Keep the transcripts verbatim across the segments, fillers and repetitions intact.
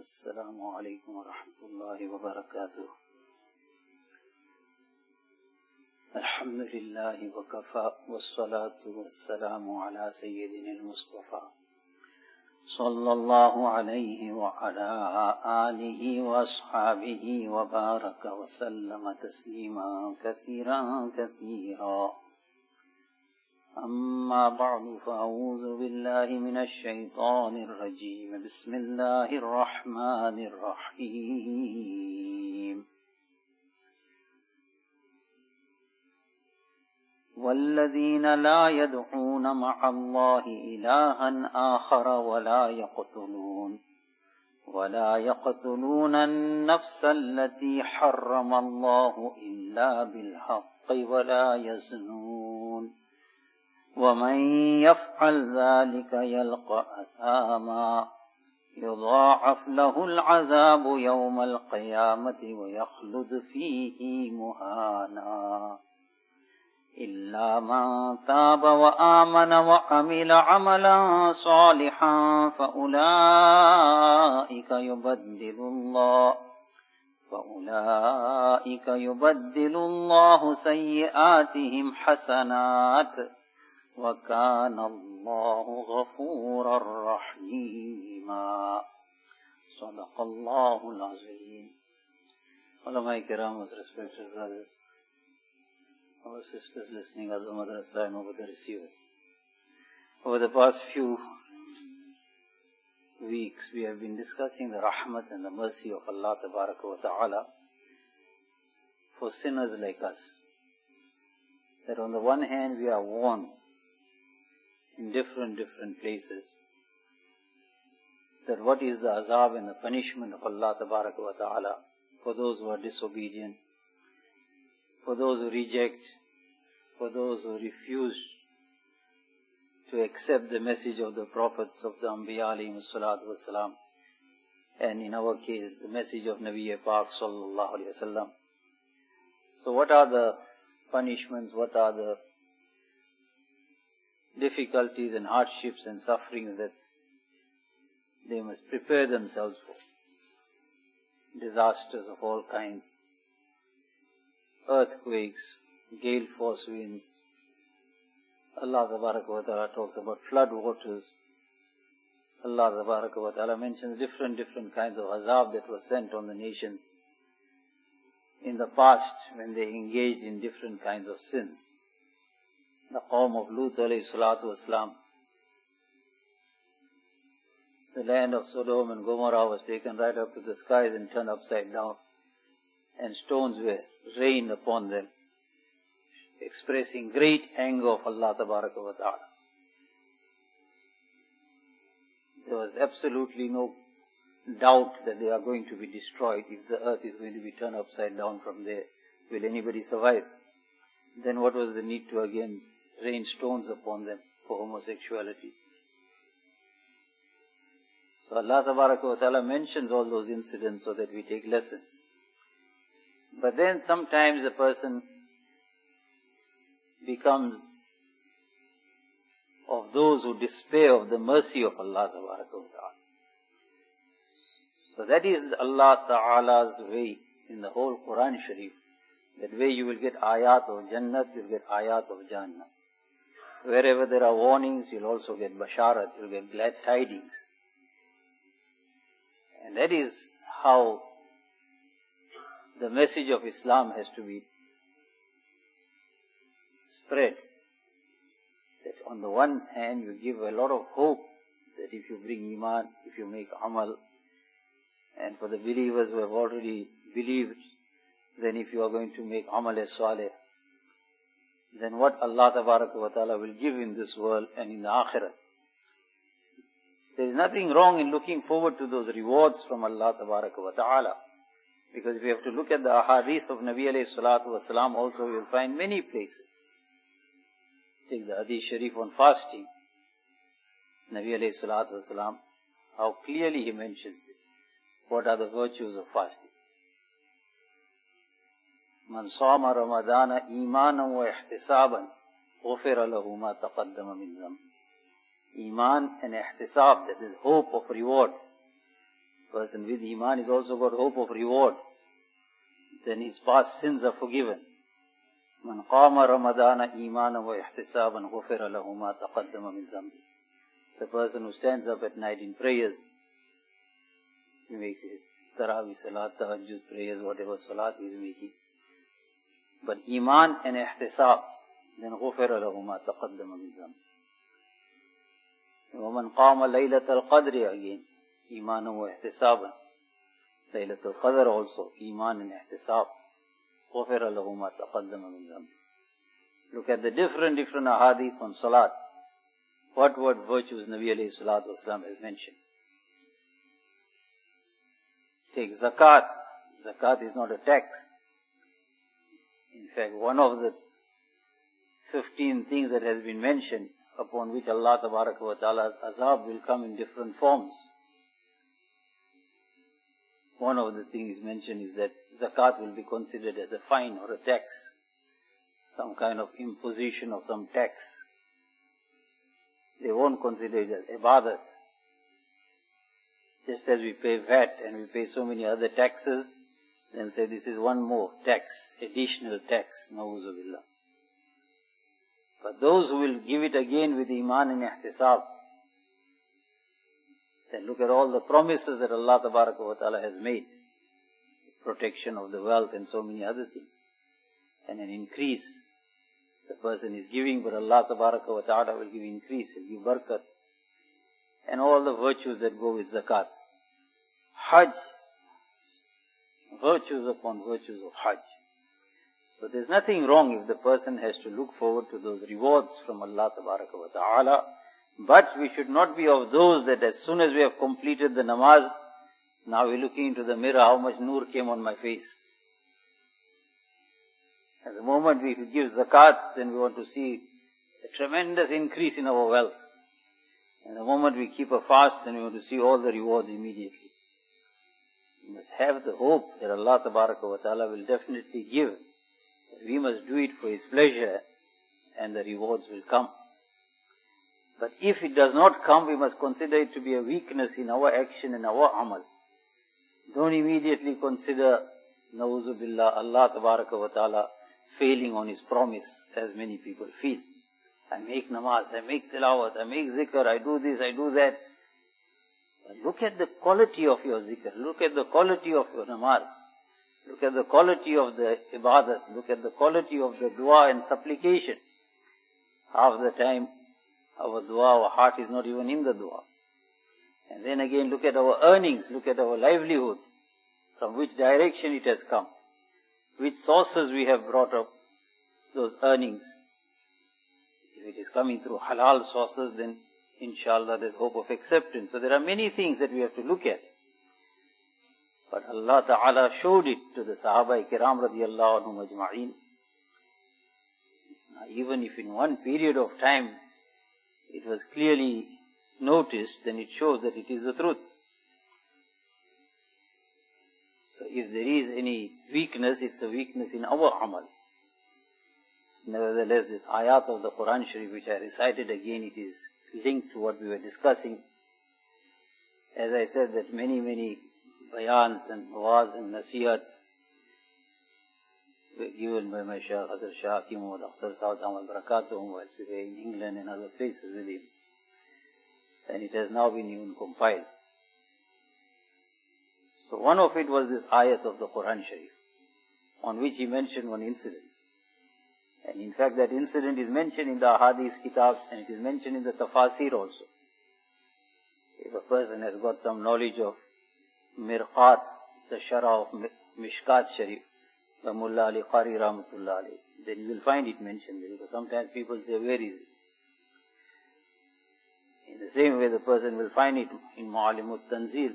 السلام عليكم ورحمة الله وبركاته. الحمد لله وكفى والصلاة والسلام على سيدنا المصطفى صلى الله عليه وعلى آله وأصحابه وبارك وسلم تسليما كثيرا كثيرا. أما بعد فأعوذ بالله من الشيطان الرجيم. بسم الله الرحمن الرحيم. والذين لا يدعون مع الله إلها آخر ولا يقتلون ولا يقتلون النفس التي حرم الله إلا بالحق ولا يزنون ومن يفعل ذلك يلقى أثاما يضاعف له العذاب يوم القيامة ويخلد فيه مهانا إلا من تاب وآمن وعمل عملا صالحا فأولئك يبدل الله فأولئك يبدل الله سيئاتهم حسنات وكان الله غفورا رحيما. صدق الله العظيم. Ulama Kiram, most respected brothers, our sisters listening at the madrasa and over the receivers. Over the past few weeks we have been discussing the rahmat and the mercy of Allah Tabaraka wa Ta'ala for sinners like us. That on the one hand we are warned in different, different places that what is the azab and the punishment of Allah Tabaraka wa Ta'ala for those who are disobedient, for those who reject, for those who refuse to accept the message of the prophets of the Anbiya alayhi salatu wasalam, and in our case the message of Nabi Pak sallallahu alayhi wasallam. So what are the punishments, what are the difficulties and hardships and sufferings that they must prepare themselves for? Disasters of all kinds, earthquakes, gale force winds. Allah Tabaraka wa Ta'ala talks about flood waters. Allah Tabaraka wa Ta'ala mentions different, different kinds of azab that were sent on the nations in the past when they engaged in different kinds of sins. The Qawm of Lut alayhi salatu wasalam, the land of Sodom and Gomorrah was taken right up to the skies and turned upside down, and stones were rained upon them, expressing great anger of Allah Tabaraka wa Ta'ala. There was absolutely no doubt that they are going to be destroyed. If the earth is going to be turned upside down from there, will anybody survive? Then what was the need to again rain stones upon them for homosexuality? So Allah Tabaraka wa Ta'ala mentions all those incidents so that we take lessons. But then sometimes the person becomes of those who despair of the mercy of Allah Tabaraka wa Ta'ala. So that is Allah Ta'ala's way in the whole Quran Sharif. That way you will get ayat of Jannat, you will get ayat of Jannah. Wherever there are warnings, you will also get basharat, you will get glad tidings. And that is how the message of Islam has to be spread. That on the one hand you give a lot of hope that if you bring iman, if you make amal, and for the believers who have already believed, then if you are going to make amal as salih, then what Allah Tabaraka wa Ta'ala will give in this world and in the akhirah. There is nothing wrong in looking forward to those rewards from Allah Tabaraka wa Ta'ala. Because if you have to look at the ahadith of Nabi alayhi salatu wasalam also, you will find many places. Take the hadith sharif on fasting. Nabi alayhi salatu wasalam, how clearly he mentions it. What are the virtues of fasting? Man sama Ramadana imanan wa ihtisaban ghufira lahu ma taqaddama min dhanb. Iman and ihtisab, that is hope of reward. Person with Iman is also got hope of reward. Then his past sins are forgiven. Man qama Ramadana imanan wa ihtisaban ghufira lahu ma taqaddama min dhanbi. The person who stands up at night in prayers, he makes his Tarawih Salat, Tahajjud prayers, whatever Salat he is making. But Iman and Ihtisab, then غُفِرَ لَهُ مَا تَقَدَّمَ مِنْ ذَنْبِهِ. وَمَنْ قَامَ لَيْلَةَ الْقَدْرِ again, Iman and Ihtisab. Laylat al-Qadr also, Iman and Ihtisab. غُفِرَ لَهُ مَا تَقَدَّمَ مِنْ ذَنْبِهِ. Look at the different, different ahadith on Salat. What, what virtues Nabi alayhi salatu wasalam has mentioned. Take zakat. Zakat is not a tax. In fact, one of the fifteen things that has been mentioned, upon which Allah Tabaraka wa Ta'ala's azab will come in different forms. One of the things mentioned is that zakat will be considered as a fine or a tax. Some kind of imposition of some tax. They won't consider it as ibadat. Just as we pay V A T and we pay so many other taxes, then say this is one more tax, additional tax, na'uzu billah. But those who will give it again with Iman and Ihtisab, then look at all the promises that Allah Tabaraka wa Ta'ala has made. Protection of the wealth and so many other things. And an increase. The person is giving, but Allah Tabaraka wa Ta'ala will give increase, He'll give barakat. And all the virtues that go with zakat. Hajj. Virtues upon virtues of Hajj. So there's nothing wrong if the person has to look forward to those rewards from Allah Tabaraka wa Ta'ala. But we should not be of those that as soon as we have completed the namaz, now we're looking into the mirror, how much nur came on my face. At the moment we give zakat, then we want to see a tremendous increase in our wealth. And the moment we keep a fast, then we want to see all the rewards immediately. We must have the hope that Allah Tabaraka wa Ta'ala will definitely give. We must do it for His pleasure, and the rewards will come. But if it does not come, we must consider it to be a weakness in our action and our amal. Don't immediately consider, na'uzu billah, Allah Tabaraka wa Ta'ala failing on His promise, as many people feel. I make namaz, I make tilawat, I make zikr, I do this, I do that. But look at the quality of your zikr, look at the quality of your namaz, look at the quality of the ibadat, look at the quality of the dua and supplication. Half the time, our dua, our heart is not even in the dua. And then again, look at our earnings, look at our livelihood, from which direction it has come, which sources we have brought up those earnings. If it is coming through halal sources, then inshallah there's hope of acceptance. So there are many things that we have to look at. But Allah Ta'ala showed it to the Sahaba Kiram radiyallahu anhum ajma'in. Even if in one period of time it was clearly noticed, then it shows that it is the truth. So if there is any weakness, it's a weakness in our amal. Nevertheless, this ayat of the Quran Sharif which I recited again, it is linked to what we were discussing. As I said, that many, many bayans and waz and nasiyat were given by my Shaykh Hazrat Shah Hakim Muhammad Akhtar Sa'ud Ahmad Barakatuhum whilst we were in England and other places with him. And it has now been even compiled. So one of it was this ayat of the Quran Sharif, on which he mentioned one incident. And in fact that incident is mentioned in the Ahadith Kitabs and it is mentioned in the Tafasir also. If a person has got some knowledge of Mirqat, the Shara of Mishkat Sharif, by Mullah Ali Qari Rahmatullah Ali, then you will find it mentioned there. Because sometimes people say, where is it? In the same way the person will find it in Mu'alimut Tanzil.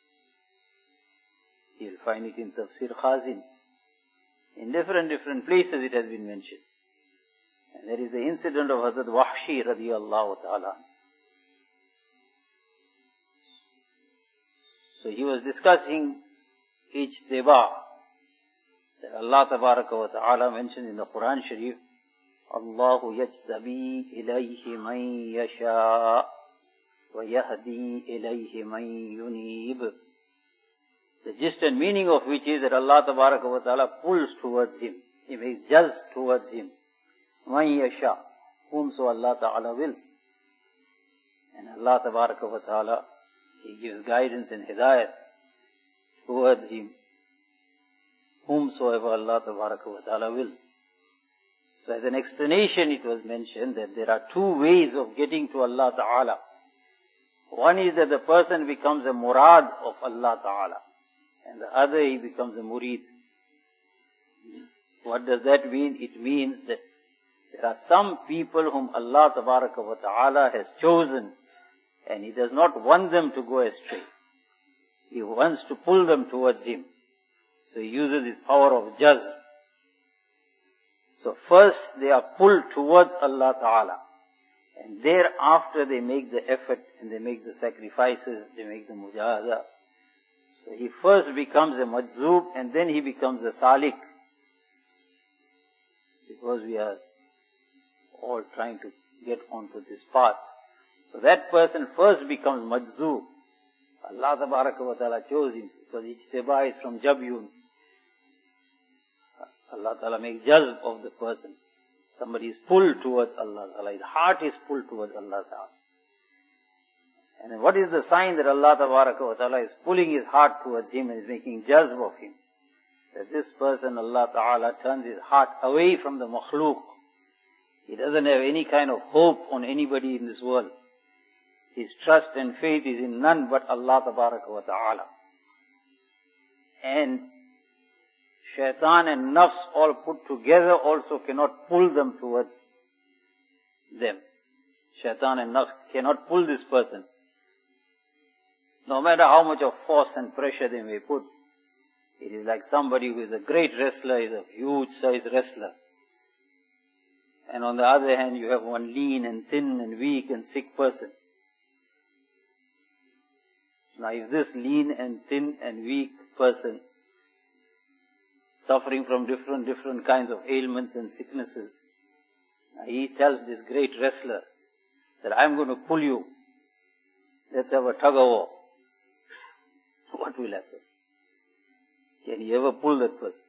He will find it in Tafsir Khazin. In different, different places it has been mentioned. And there is the incident of Hazrat Wahshi radiyallahu ta'ala. So he was discussing ijtiba, that Allah Tabaraka wa Ta'ala mentioned in the Quran Sharif, Allahu yajtabi ilayhi man yasha wa yahdi ilayhi man yunib. gist and meaning of which is that Allah Tabaraka wa Ta'ala pulls towards him. He makes jazb towards him. Man yasha, whomso Allah Ta'ala wills. And Allah Tabaraka wa Ta'ala, He gives guidance and hidayat towards him, whomsoever Allah Tabaraka wa Ta'ala wills. So as an explanation it was mentioned that there are two ways of getting to Allah Ta'ala. One is that the person becomes a murad of Allah Ta'ala, and the other he becomes a murid. What does that mean? It means that there are some people whom Allah Tabaraka wa Ta'ala has chosen, and He does not want them to go astray. He wants to pull them towards Him. So He uses His power of jazb. So first they are pulled towards Allah Ta'ala, and thereafter they make the effort and they make the sacrifices, they make the mujahada. So he first becomes a majzoob and then he becomes a salik. Because we are all trying to get onto this path. So that person first becomes majzoob. Allah Tabaraka wa Ta'ala chose him because ijtiba is from jabyun. Allah Ta'ala makes jazb of the person. Somebody is pulled towards Allah Ta'ala. His heart is pulled towards Allah Ta'ala. And then what is the sign that Allah Tabaraka wa Ta'ala is pulling his heart towards him and is making jazb of him? That this person, Allah Ta'ala, turns his heart away from the makhluk. He doesn't have any kind of hope on anybody in this world. His trust and faith is in none but Allah Tabaraka wa Ta'ala. And shaitan and nafs all put together also cannot pull them towards them. Shaitan and nafs cannot pull this person. No matter how much of force and pressure they may put. It is like somebody who is a great wrestler, is a huge size wrestler. And on the other hand, you have one lean and thin and weak and sick person. Now if this lean and thin and weak person, suffering from different, different kinds of ailments and sicknesses, now he tells this great wrestler that I'm going to pull you. Let's have a tug of war. What will happen? Can he ever pull that person?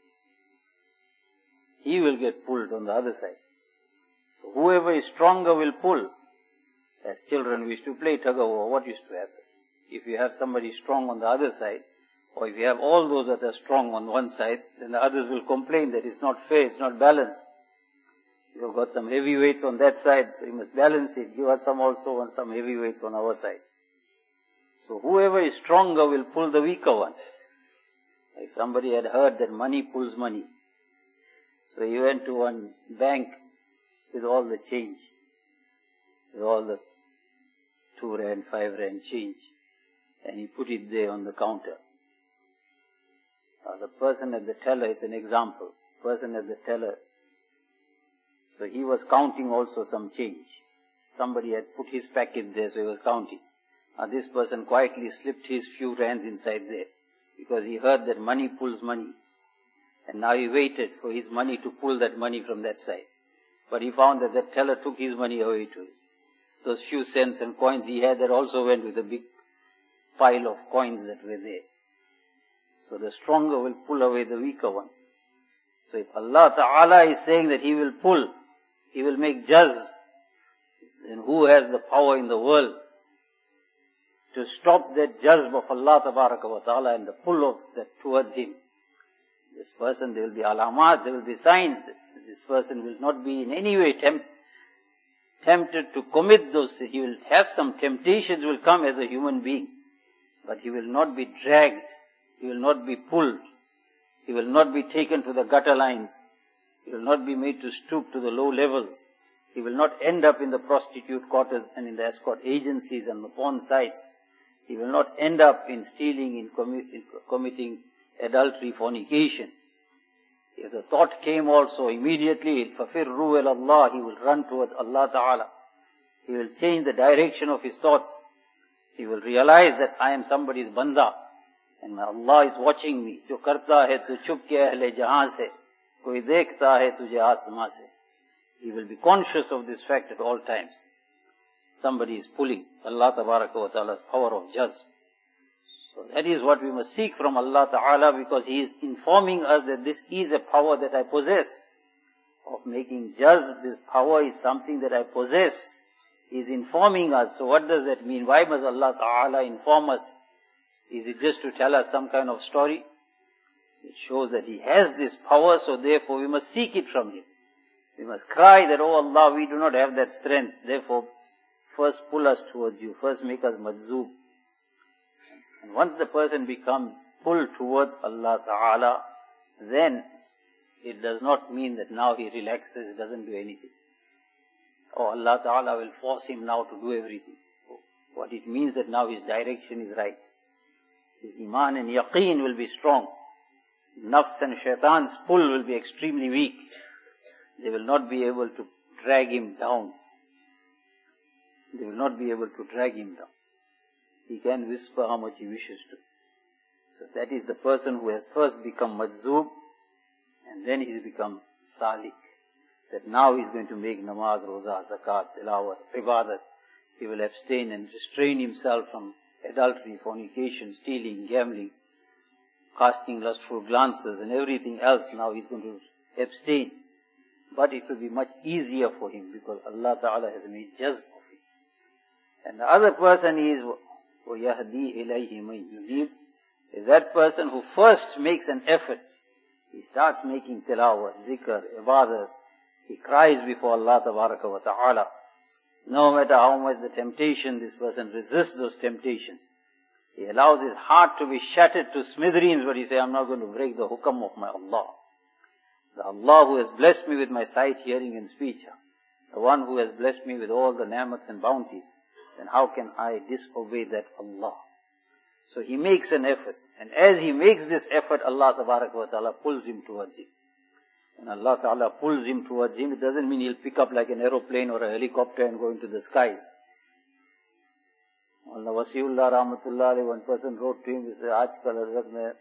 He will get pulled on the other side. So whoever is stronger will pull. As children we used to play tug of war. What used to happen? If you have somebody strong on the other side, or if you have all those that are strong on one side, then the others will complain that it's not fair, it's not balanced. You have got some heavyweights on that side, so you must balance it. Give us some also and some heavyweights on our side. So whoever is stronger will pull the weaker one. Like somebody had heard that money pulls money. So he went to one bank with all the change, with all the two rand, five rand change, and he put it there on the counter. Now the person at the teller, it's an example, person at the teller, so he was counting also some change. Somebody had put his packet there, so he was counting. Now this person quietly slipped his few rands inside there, because he heard that money pulls money. And now he waited for his money to pull that money from that side. But he found that the teller took his money away too. Those few cents and coins he had, that also went with a big pile of coins that were there. So the stronger will pull away the weaker one. So if Allah Ta'ala is saying that He will pull, He will make jazb, then who has the power in the world to stop that jazb of Allah Tabaraka wa Ta'ala and the pull of that towards Him? This person, there will be alamat, there will be signs that this person will not be in any way tempt, tempted to commit those sins. He will have some temptations will come as a human being, but he will not be dragged, he will not be pulled, he will not be taken to the gutter lines, he will not be made to stoop to the low levels, he will not end up in the prostitute quarters and in the escort agencies and the porn sites, he will not end up in stealing, in, commi- in committing adultery, fornication. If the thought came also immediately, فَفِرُّوا إِلَى اللَّهِ, he will run towards Allah Ta'ala. He will change the direction of his thoughts. He will realize that I am somebody's banda, and my Allah is watching me. Jo karta hai tu chup ke ahle jahan se, koi dekhta hai tujhe asma se. He will be conscious of this fact at all times. Somebody is pulling. Allah Tabaraka wa Ta'ala's power of jazb. So that is what we must seek from Allah Ta'ala, because He is informing us that this is a power that I possess. Of making jazb, this power is something that I possess. He is informing us. So what does that mean? Why must Allah Ta'ala inform us? Is it just to tell us some kind of story? It shows that He has this power, so therefore we must seek it from Him. We must cry that, oh Allah, we do not have that strength. Therefore, first pull us towards You. First make us majzoob. And once the person becomes pulled towards Allah Ta'ala, then it does not mean that now he relaxes, doesn't do anything. Or Allah Ta'ala will force him now to do everything. What it means that now his direction is right. His iman and yaqeen will be strong. Nafs and shaitan's pull will be extremely weak. They will not be able to drag him down. They will not be able to drag him down. He can whisper how much he wishes to. So that is the person who has first become majzoob, and then he has become salik. That now he is going to make namaz, roza, zakat, tilawat, ibadat. He will abstain and restrain himself from adultery, fornication, stealing, gambling, casting lustful glances and everything else. Now he is going to abstain. But it will be much easier for him because Allah Ta'ala has made jazb of him. And the other person is وَيَهْدِي إِلَيْهِ مَنْ يُنِيبُ, is that person who first makes an effort. He starts making tilawat, zikr, ibadat. He cries before Allah Tabaraka wa Ta'ala. No matter how much the temptation, this person resists those temptations. He allows his heart to be shattered to smithereens, but he says, I'm not going to break the hukam of my Allah. The Allah who has blessed me with my sight, hearing and speech, the one who has blessed me with all the ni'mats and bounties, then how can I disobey that Allah? So he makes an effort. And as he makes this effort, Allah Tabaraka wa Ta'ala pulls him towards him. When Allah Ta'ala pulls him towards him, it doesn't mean he'll pick up like an aeroplane or a helicopter and go into the skies. Allah Wasiullah Rahmatullah alayhi, one person wrote to him, he said, Aajkal Hazrat mein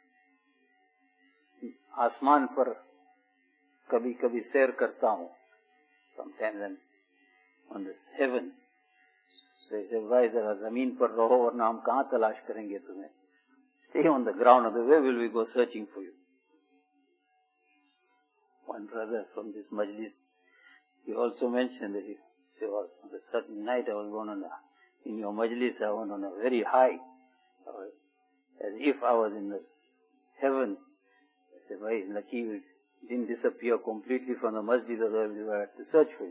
asman par kabhi kabhi sair karta hu. Sometimes I'm on the heavens. So he said, why zara zameen par raho warna hum kahan talash karenge tumhe. Stay on the ground, otherwise where will we go searching for you? One brother from this majlis, he also mentioned that he said, was on a certain night I was going on a, in your majlis, I went on a very high, as if I was in the heavens. I said, why, lucky we didn't disappear completely from the masjid, otherwise we were to search for you.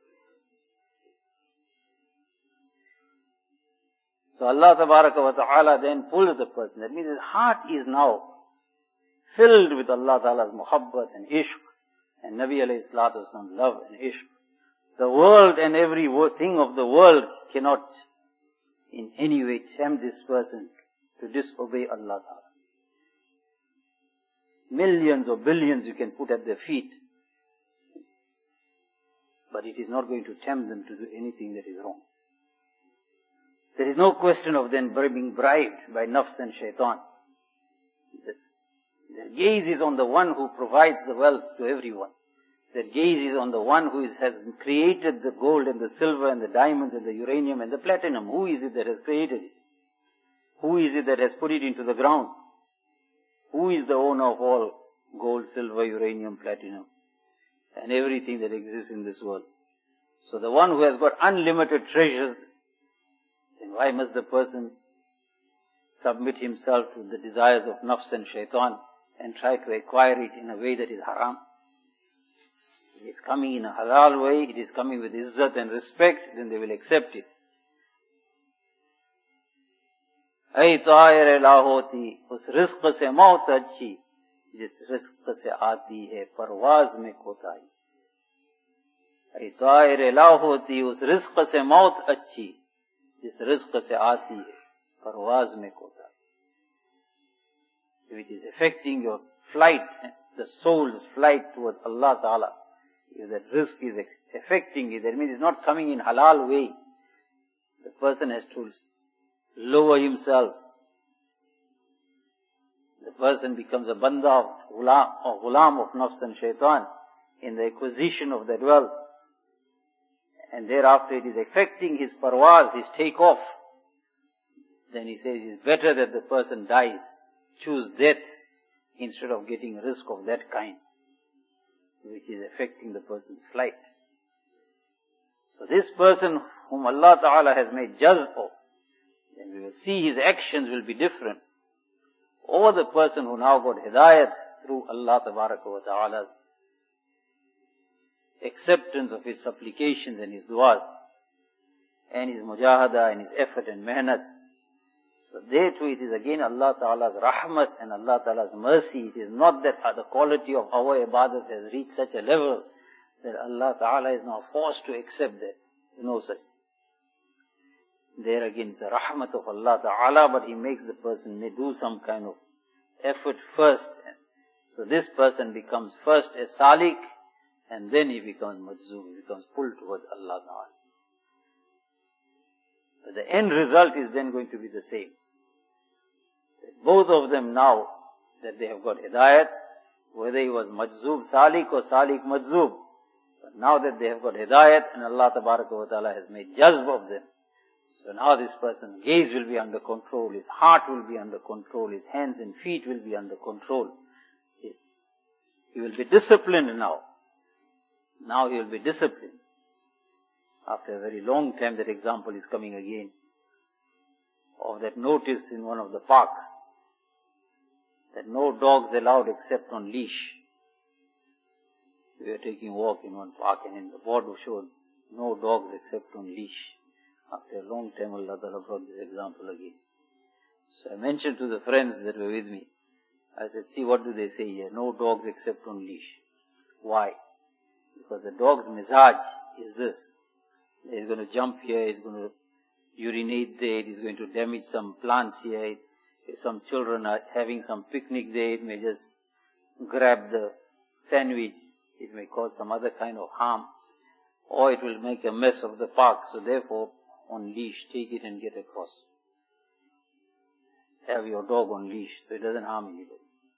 So Allah Tabaraka wa Ta'ala then pulls the person. That means his heart is now filled with Allah Ta'ala's muhabbat and ishq, and Nabi alayhi salatu wasalam love and ishq. The world and every thing of the world cannot in any way tempt this person to disobey Allah Ta'ala. Millions or billions you can put at their feet, but it is not going to tempt them to do anything that is wrong. There is no question of them being bribed by nafs and shaitan. Their gaze is on the one who provides the wealth to everyone. Their gaze is on the one who is, has created the gold and the silver and the diamonds and the uranium and the platinum. Who is it that has created it? Who is it that has put it into the ground? Who is the owner of all gold, silver, uranium, platinum, and everything that exists in this world? So the one who has got unlimited treasures, then why must the person submit himself to the desires of nafs and shaitan and try to acquire it in a way that is haram? It is coming in a halal way, it is coming with izzat and respect, then they will accept it. Ay ta'ir la hoti, us rizq se maut achhi, jis rizq se aati hai parwaz mein kotai. Ay ta'ir la hoti, us rizq se maut achhi, jis rizq se aati hai parwaz mein kotai. If it is affecting your flight, the soul's flight towards Allah Ta'ala, if that risk is affecting it, that means it's not coming in halal way. The person has to lower himself. The person becomes a banda of ghulam, or ghulam of nafs and shaitan in the acquisition of that wealth. And thereafter it is affecting his parwaz, his take-off. then he says it's better that the person dies, choose death, instead of getting a risk of that kind, which is affecting the person's flight. So this person whom Allah Ta'ala has made jazb of, then we will see his actions will be different. Or the person who now got hidayat through Allah Tabaraka wa Ta'ala's acceptance of his supplications and his du'as, and his mujahada and his effort and mehnat. So there too it is again Allah Ta'ala's rahmat and Allah Ta'ala's mercy. It is not that the quality of our ibadat has reached such a level that Allah Ta'ala is now forced to accept that. No such thing. There again is the rahmat of Allah Ta'ala, but He makes the person may do some kind of effort first. So this person becomes first a salik, and then he becomes majzub, he becomes pulled towards Allah Ta'ala. But the end result is then going to be the same. Both of them now, that they have got hidayat, whether he was majzub salik or salik majzub, but now that they have got hidayat and Allah Tabaraka wa Ta'ala has made jazb of them, so now this person's gaze will be under control, his heart will be under control, his hands and feet will be under control. His, he will be disciplined now. Now he will be disciplined. After a very long time, that example is coming again, of that notice in one of the parks, that no dogs allowed except on leash. We were taking a walk in one park, and in the board showed no dogs except on leash. After a long time, Allah Ta'ala brought this example again. So I mentioned to the friends that were with me, I said, see, what do they say here? No dogs except on leash. Why? Because the dog's mizaj is this. He's going to jump here, he's going to urinate there, he's going to damage some plants here. If some children are having some picnic there, it may just grab the sandwich. It may cause some other kind of harm. Or it will make a mess of the park. So therefore, on leash, take it and get across. Have your dog on leash, so it doesn't harm anybody.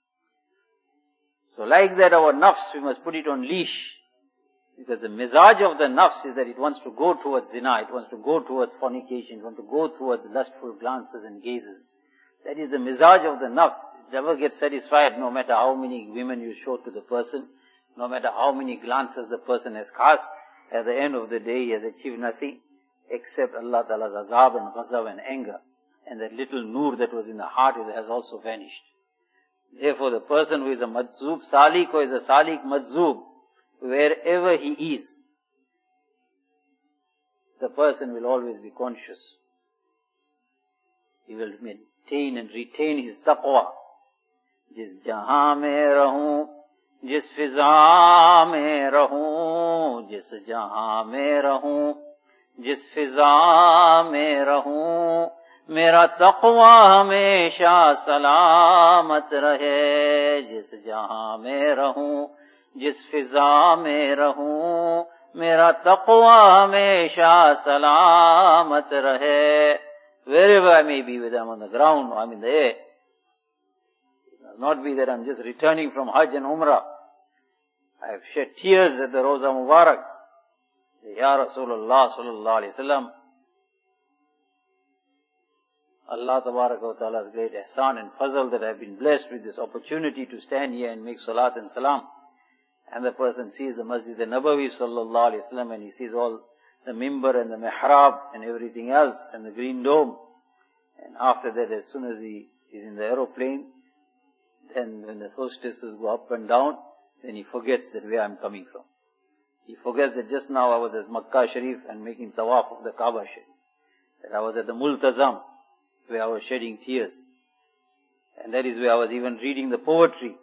So like that, our nafs, we must put it on leash. Because the mizaj of the nafs is that it wants to go towards zina, it wants to go towards fornication, it wants to go towards lustful glances and gazes. That is the mizaj of the nafs. It never gets satisfied no matter how many women you show to the person, no matter how many glances the person has cast. At the end of the day, he has achieved nothing except Allah Ta'ala's azab and ghazab and anger. And that little nur that was in the heart has also vanished. Therefore, the person who is a majzub salik or is a salik majzub, wherever he is, the person will always be conscious. He will maintain and retain his taqwa. Jis jahan mein rahun, jis fiza mein rahun, jis jahan mein rahun, jis fiza mein rahun, मेरा तक़वा हमेशा सलामत रहे, जिस जहां में रहूं, जिस फिजा में रहूं, मेरा तक़वा हमेशा सलामत रहे. Wherever I may be, whether I'm on the ground or I'm in the air, it must not be that I'm just returning from Hajj and Umrah. I have shed tears at the Roza Mubarak. Ya Rasulullah sallallahu alayhi wa sallam, Allah Tabaraka wa Ta'ala's great ihsan and fazl that I have been blessed with this opportunity to stand here and make salat and salam. And the person sees the Masjid al-Nabawi sallallahu alayhi wa sallam, and he sees all the mimbar and the mihrab and everything else and the green dome. And after that, as soon as he is in the aeroplane, then when the hostesses go up and down, then he forgets that where I'm coming from. He forgets that just now I was at Makkah Sharif and making tawaf of the Kaaba Sharif. That I was at the Multazam, where I was shedding tears. And that is where I was even reading the poetry.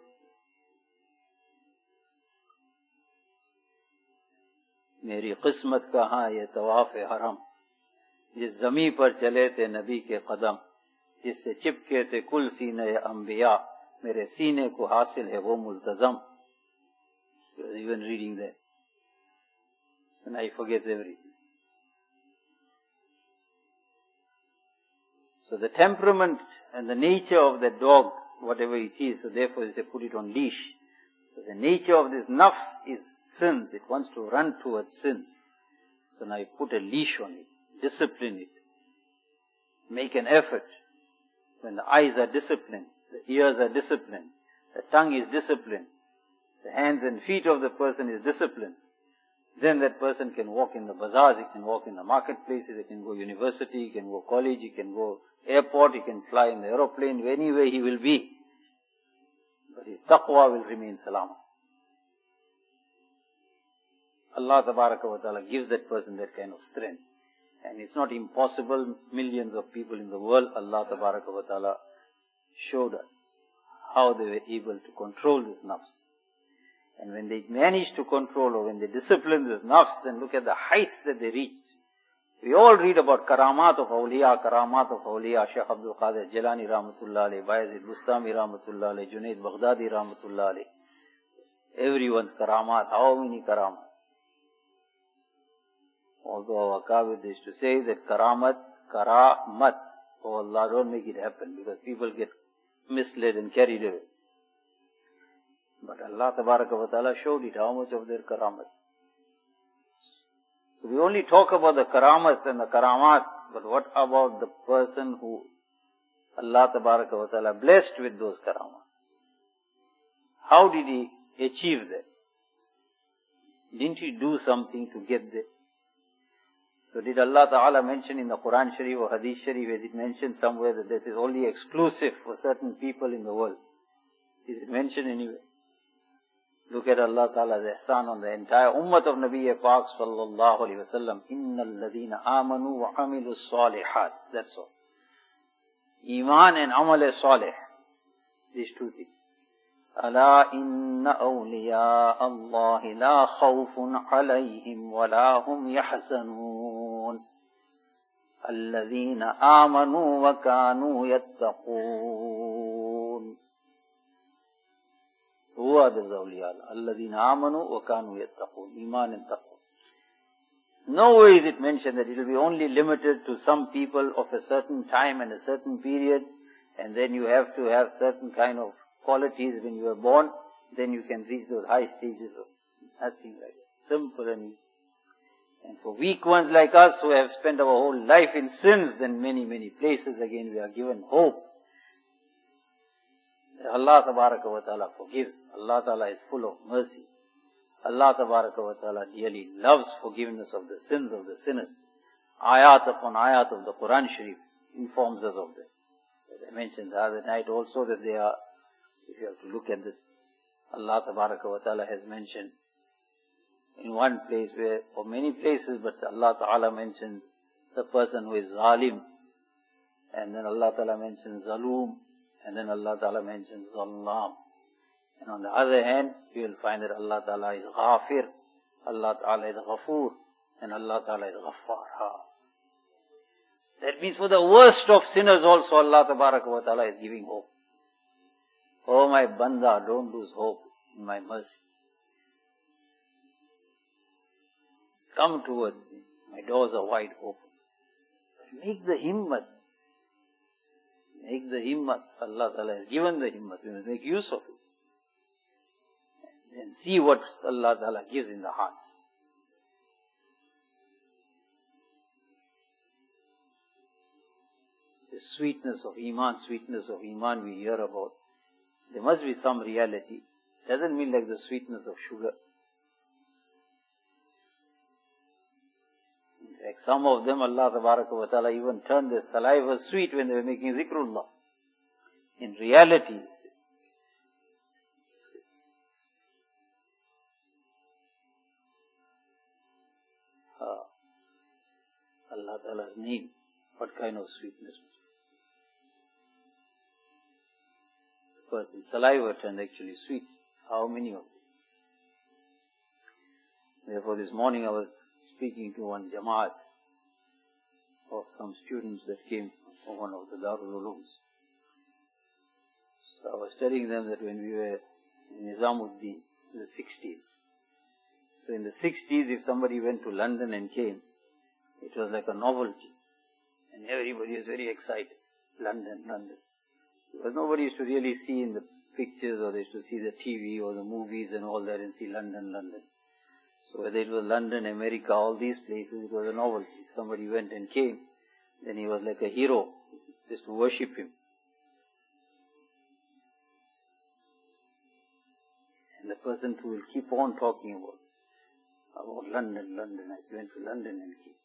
मेरी किस्मत कहाँ ये तवाफ हरम, जिस ज़मीं पर चले थे नबी के कदम, जिससे चिपके थे कुल सीने अंबिया, मेरे सीने को हासिल है वो मुल्तज़म. He was even reading that. And I forget everything. So the temperament and the nature of the dog, whatever it is, so therefore they put it on leash. So the nature of this nafs is sins. It wants to run towards sins. So now you put a leash on it, discipline it, make an effort. when the eyes are disciplined, the ears are disciplined, the tongue is disciplined, the hands and feet of the person is disciplined, then that person can walk in the bazaars, he can walk in the marketplaces, he can go university, he can go college, he can go airport, he can fly in the aeroplane, anywhere he will be. But his taqwa will remain salama. Allah Tabaraka wa Ta'ala gives that person that kind of strength. And it's not impossible. Millions of people in the world, Allah Tabaraka wa Ta'ala showed us how they were able to control this nafs. And when they managed to control, or when they disciplined this nafs, then look at the heights that they reached. We all read about karamat of awliya, karamat of awliya, Shaykh Abdul Qadir Jilani Rahmatullah alayhi, Bayezid Bustami Rahmatullah alayhi, Junaid Baghdadi Rahmatullah alayhi. Everyone's karamat, how many karamat? Although our Akabir used to say that karamat, karamat, oh Allah, don't make it happen, because people get misled and carried away. But Allah Tabaraka wa Ta'ala showed it, how much of their karamat. So we only talk about the karamat and the karamat, but what about the person who Allah Tabaraka wa Ta'ala blessed with those karamat? How did he achieve that? Didn't he do something to get there? So did Allah Ta'ala mention in the Quran Sharif or Hadith Sharif, as it mentioned somewhere, that this is only exclusive for certain people in the world? Is it mentioned anywhere? Look at Allah Ta'ala's ihsan on the entire ummah of Nabi Pak sallallahu alayhi wa sallam. Innal ladhina amanu wa amilu salihat. That's all. Iman and amal salih. These two things. Ala inna awliya Allahi la khawfun alayhim wa la hum yahzanun. Alladhina amanu wa kanu yattaqoon. Who are those awliya? Alladhina amanu wa kanu yattaqoon. Iman and taqwa. Nowhere is it mentioned that it will be only limited to some people of a certain time and a certain period, and then you have to have certain kind of qualities when you are born, then you can reach those high stages of nothing like that. Simple and easy. And for weak ones like us who have spent our whole life in sins, then many, many places again we are given hope. Allah Tabaraka wa Ta'ala forgives. Allah Ta'ala is full of mercy. Allah Tabaraka wa Ta'ala dearly loves forgiveness of the sins of the sinners. Ayat upon ayat of the Quran Sharif informs us of that. As I mentioned the other night also, that they are, if you have to look at this, Allah Tabaraka wa Ta'ala has mentioned in one place where, or many places, but Allah Ta'ala mentions the person who is zalim, and then Allah Ta'ala mentions zaloom, and then Allah Ta'ala mentions zallam. And on the other hand, you will find that Allah Ta'ala is ghafir, Allah Ta'ala is ghafoor, and Allah Ta'ala is ghaffar. Ha. That means for the worst of sinners also, Allah Tabaraka wa Ta'ala is giving hope. Oh my banda, don't lose hope in my mercy. Come towards me. My doors are wide open. Make the himmat. Make the himmat. Allah Ta'ala has given the himmat. We must make use of it. And see what Allah Ta'ala gives in the hearts. The sweetness of Iman, sweetness of Iman we hear about. There must be some reality. Doesn't mean like the sweetness of sugar. In fact, some of them, Allah Tabaraka wa Ta'ala even turned their saliva sweet when they were making zikrullah. In reality, uh, Allah Ta'ala's name, what kind of sweetness? The person's saliva turned actually sweet. How many of them? Therefore, this morning I was speaking to one Jamaat of some students that came from one of the Darul Ulooms. So I was telling them that when we were in Nizamuddin in the sixties, so in the sixties if somebody went to London and came, it was like a novelty. And everybody was very excited. London, London. Because nobody used to really see in the pictures, or they used to see the T V or the movies and all that and see London, London. So whether it was London, America, all these places, it was a novelty. If somebody went and came, then he was like a hero. Just to worship him. And the person who will keep on talking about, about London, London, I went to London and came.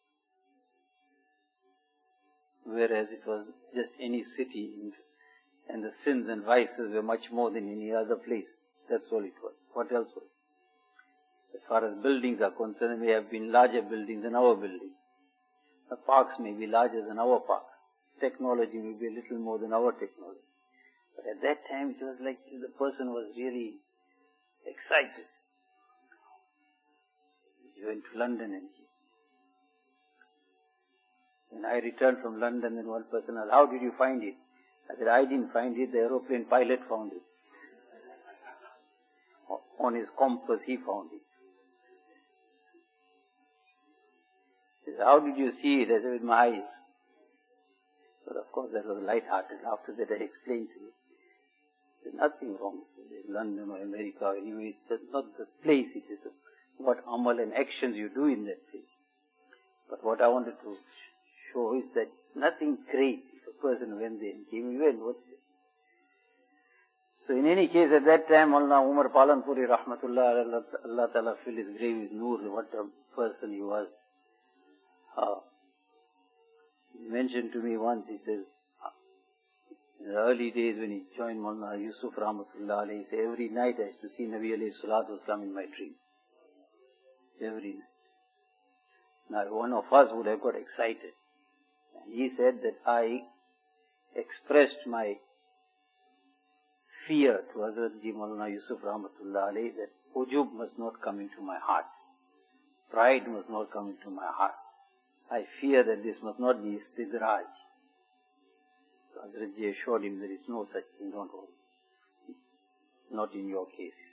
Whereas it was just any city, and the sins and vices were much more than any other place. That's all it was. What else was it? As far as buildings are concerned, there may have been larger buildings than our buildings. The parks may be larger than our parks. Technology may be a little more than our technology. But at that time it was like the person was really excited. He went to London and he. When I returned from London, then one person asked, how did you find it? I said, I didn't find it, the aeroplane pilot found it. On his compass he found it. He said, how did you see it? I said, with my eyes. But of course that was light-hearted. After that I explained to him. There's nothing wrong with it. London or America or anyway, it's not the place, it is what amal and actions you do in that place. But what I wanted to show is that it's nothing great if a person went there and came, even what's it? So in any case, at that time, Maulana Umar Palanpuri, Rahmatullah, Allah, Allah Ta'ala filled his grave with noor, what a person he was. Uh, he mentioned to me once, he says, in the early days when he joined Maulana Yusuf Rahmatullah, he said, every night I used to see Nabi alayhi salatu wasalam in my dream. Every night. Now one of us would have got excited. And he said that I expressed my fear to Hazrat Ji Maulana Yusuf Rahmatullah alayhi that ujub must not come into my heart. Pride must not come into my heart. I fear that this must not be istidraj. So Hazrat Ji assured him there is no such thing, don't worry. Not in your cases.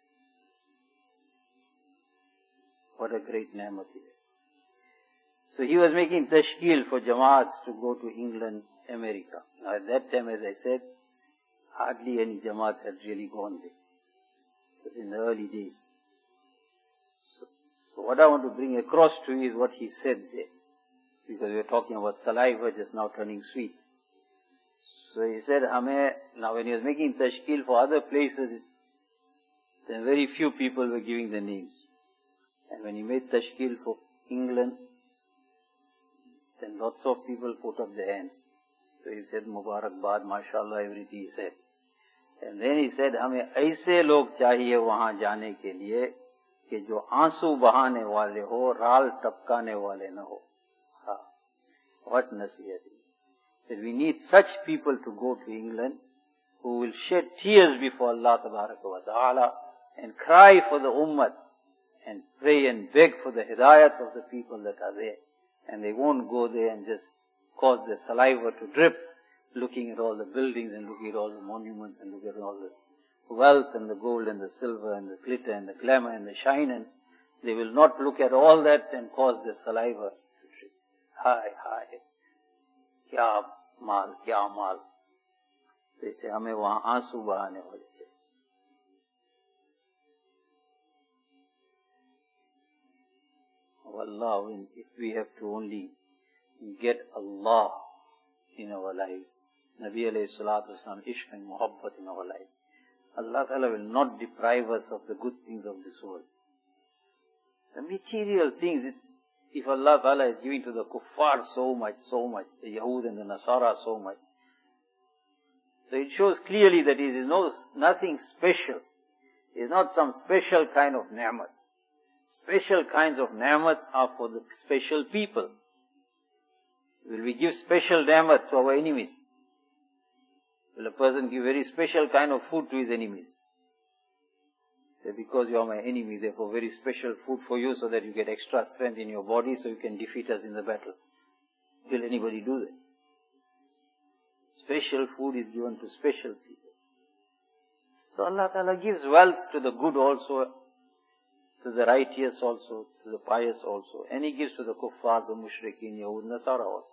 What a great ni'mat it is. So he was making tashkil for Jamaats to go to England, America. Now at that time, as I said, hardly any Jamaats had really gone there. It was in the early days. So, so what I want to bring across to you is what he said there. Because we were talking about saliva just now turning sweet. So he said, Hame, now when he was making tashkil for other places, then very few people were giving the names. And when he made tashkil for England, then lots of people put up their hands. So he said, Mubarak Baad, MashaAllah, everything he said. And then he said, हमें ऐसे लोग चाहिए वहाँ जाने के लिए कि जो आंसू बहाने वाले हो, राल टपकाने वाले न हो. हाँ, what nasihat. He said, we need such people to go to England who will shed tears before Allah Tabaraka wa Ta'ala and cry for the ummah and pray and beg for the hidayat of the people that are there. And they won't go there and just cause their saliva to drip, looking at all the buildings and looking at all the monuments and looking at all the wealth and the gold and the silver and the glitter and the glamour and the shine, and they will not look at all that and cause their saliva to drip. Hi, hi. Kya mal, kya mal. They say, hame wahan aansu bahane wale chahiye. Allah, if we have to only get Allah in our lives, Nabi alayhi salatu wasalam, ishq and muhabbat in our lives, Allah Ta'ala will not deprive us of the good things of this world. The material things, it's, if Allah Ta'ala is giving to the kuffar so much, so much, the Yahud and the Nasara so much, so it shows clearly that it is no, nothing special. It is not some special kind of ni'mat. Special kinds of ni'mats are for the special people. Will we give special ni'mat to our enemies? Will a person give very special kind of food to his enemies? Say, because you are my enemy, therefore very special food for you so that you get extra strength in your body so you can defeat us in the battle. Will anybody do that? Special food is given to special people. So Allah Ta'ala gives wealth to the good also, to the righteous also, to the pious also. And He gives to the kuffar, the mushrikeen, Yahud, Nasara also.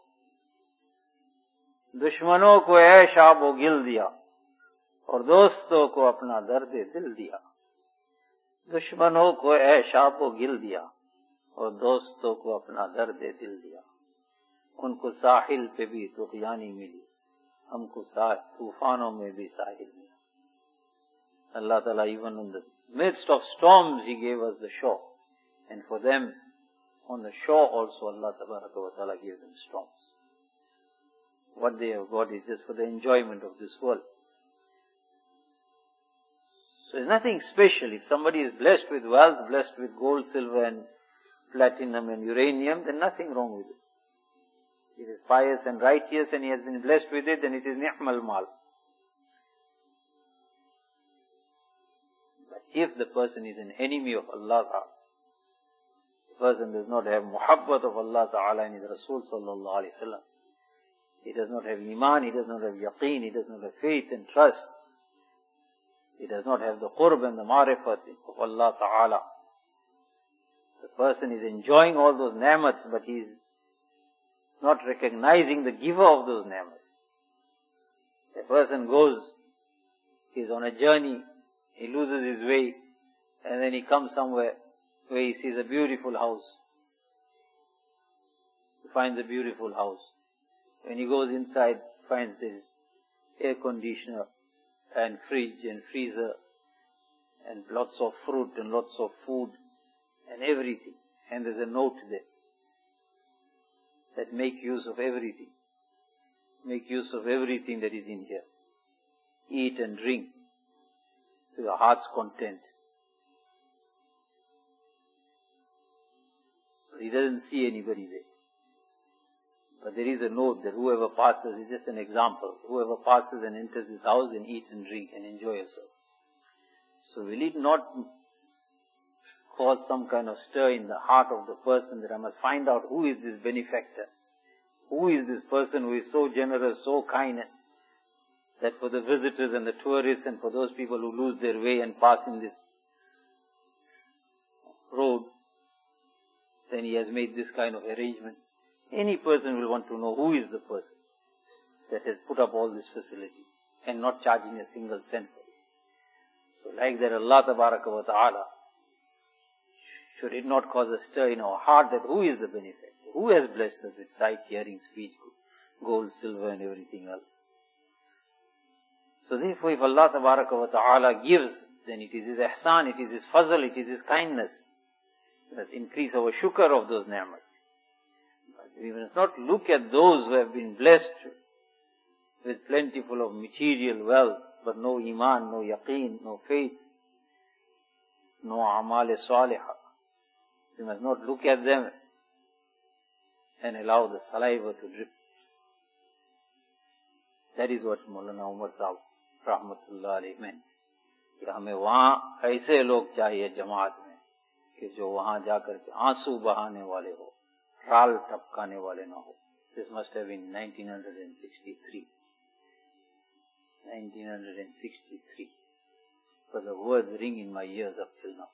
दुश्मनों को ऐश आबो गिल दिया और दोस्तों को अपना दर्द दिल दिया. दुश्मनों को ऐश आबो गिल दिया और दोस्तों को अपना दर्द दिल दिया. उनको साहिल पे भी तुग़यानी मिली, हमको तूफानों में भी साहिल मिला. Allah Ta'ala, even in the midst of storms, He gave us the shore. And for them, on the shore also, Allah Ta'ala gave them storms. What they have got is just for the enjoyment of this world. So there's nothing special. If somebody is blessed with wealth, blessed with gold, silver and platinum and uranium, then nothing wrong with it. It is pious and righteous and he has been blessed with it, then it is ni'mal mal. But if the person is an enemy of Allah Ta'ala, the person does not have muhabbat of Allah Ta'ala and His Rasul Sallallahu Alaihi Wasallam, he does not have iman, he does not have yaqeen, he does not have faith and trust, he does not have the qurb and the ma'rifat of Allah Ta'ala. The person is enjoying all those ni'mats, but he is not recognizing the giver of those ni'mats. The person goes, he is on a journey, he loses his way, and then he comes somewhere where he sees a beautiful house. He finds a beautiful house. When he goes inside, finds there is air conditioner and fridge and freezer and lots of fruit and lots of food and everything. And there's a note there that make use of everything. Make use of everything that is in here. Eat and drink to your heart's content. But he doesn't see anybody there. But there is a note that whoever passes, is just an example, whoever passes and enters this house and eat and drink and enjoy yourself. So will it not cause some kind of stir in the heart of the person that I must find out who is this benefactor? Who is this person who is so generous, so kind, that for the visitors and the tourists and for those people who lose their way and pass in this road, then he has made this kind of arrangement. Any person will want to know who is the person that has put up all these facilities and not charging a single cent for it. So like that, Allah Tabaraka wa Ta'ala, should it not cause a stir in our heart that who is the benefactor? Who has blessed us with sight, hearing, speech, gold, silver and everything else? So therefore, if Allah Tabaraka wa Ta'ala gives, then it is His ihsan, it is His fazl, it is His kindness. Let us increase our shukr of those ni'mats. We must not look at those who have been blessed with plentiful of material wealth, but no iman, no yaqeen, no faith, no amal salihah. We must not look at them and allow the saliva to drip. That is what Maulana Umar Sahib Rahmatullah Alayhi meant. कि हमें वहाँ ऐसे लोग चाहिए जमात में कि जो वहाँ जाकर के आंसू बहाने वाले हो, राल टपकाने वाले ना हो. This must have been nineteen sixty-three. nineteen sixty-three. But the words ring in my ears up till now.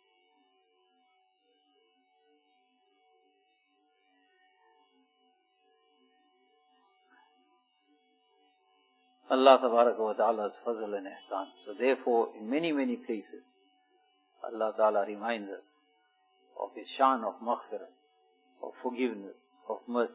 Allah Tabaraka wa Ta'ala's fazl and ihsan. So therefore, in many, many places, Allah Ta'ala reminds us of His shan of maghfirah, of forgiveness, of mercy.